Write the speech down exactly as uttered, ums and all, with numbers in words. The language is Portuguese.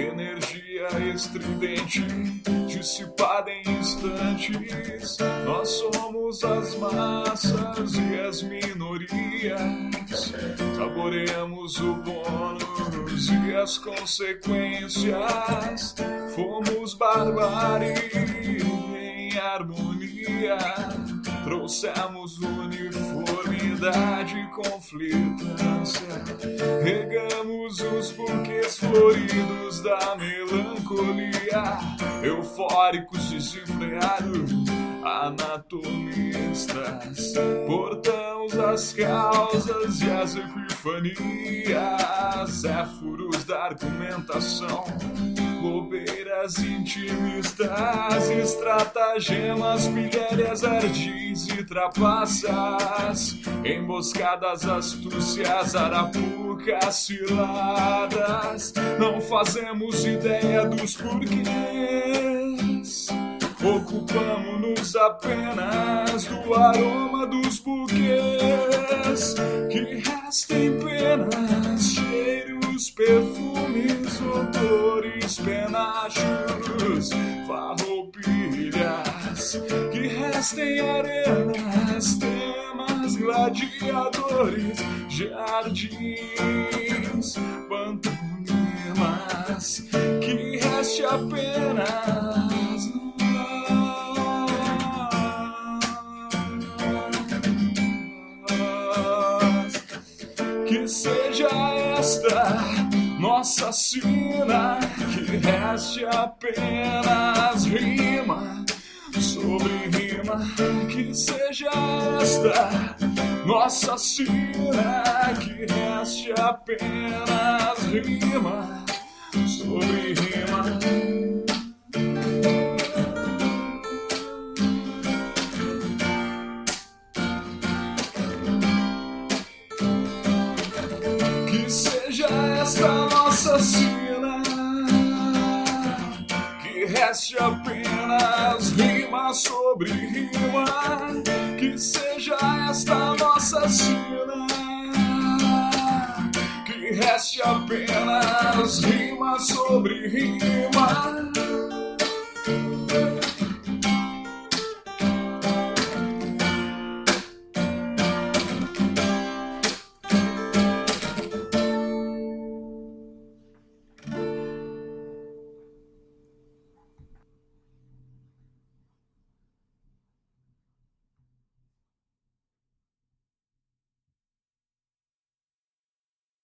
energia estridente, dissipada em instantes. Nós somos as massas e as minorias. Saboreamos o bônus e as consequências. Fomos barbárie em harmonia. Trouxemos uniformidade e conflitância. Regamos os buquês floridos da melancolia. Eufóricos, desenfreados, anatomistas. Portamos as causas e as epifanias. Éforos da argumentação, bobeiras intimistas, estratagemas, pilhérias, ardis e trapaças, emboscadas, astúcias, arapucas, ciladas. Não fazemos ideia dos porquês, ocupamos-nos apenas do aroma dos buquês. Que restem penas, cheiros, perfumes, odores, penachos, farroupilhas. Que restem arenas, temas, gladiadores, jardins, pantomimas. Que reste apenas que seja esta nossa sina, que reste apenas rima sobre rima. Que seja esta nossa sina, que reste apenas rima sobre rima. Que seja esta nossa sina, que reste apenas rima sobre rima. Que seja esta nossa sina, que reste apenas rima sobre rima.